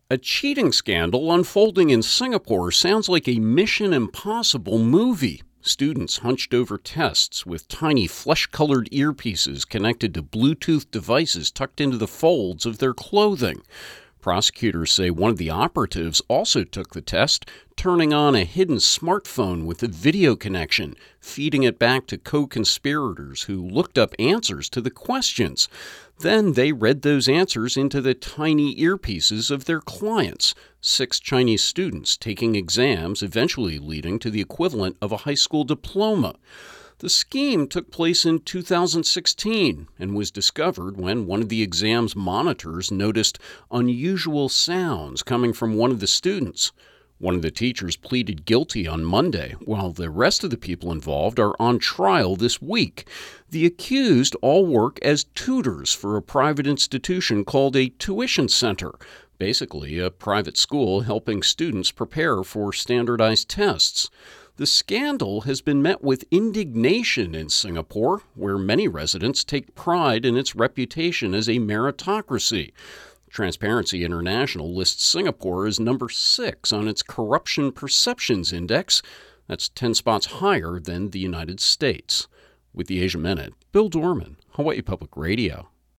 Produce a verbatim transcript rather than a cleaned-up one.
A cheating scandal unfolding in Singapore sounds like a Mission Impossible movie. Students hunched over tests with tiny flesh-colored earpieces connected to Bluetooth devices tucked into the folds of their clothing. Prosecutors say one of the operatives also took the test, turning on a hidden smartphone with a video connection, feeding it back to co-conspirators who looked up answers to the questions. Then they read those answers into the tiny earpieces of their clients, six Chinese students taking exams eventually leading to the equivalent of a high school diploma. The scheme took place in two thousand sixteen and was discovered when one of the exam's monitors noticed unusual sounds coming from one of the students. One of the teachers pleaded guilty on Monday, while the rest of the people involved are on trial this week. The accused all work as tutors for a private institution called a tuition center, basically a private school helping students prepare for standardized tests. The scandal has been met with indignation in Singapore, where many residents take pride in its reputation as a meritocracy. Transparency International lists Singapore as number six on its Corruption Perceptions Index. That's ten spots higher than the United States. With the Asia Minute, Bill Dorman, Hawaii Public Radio.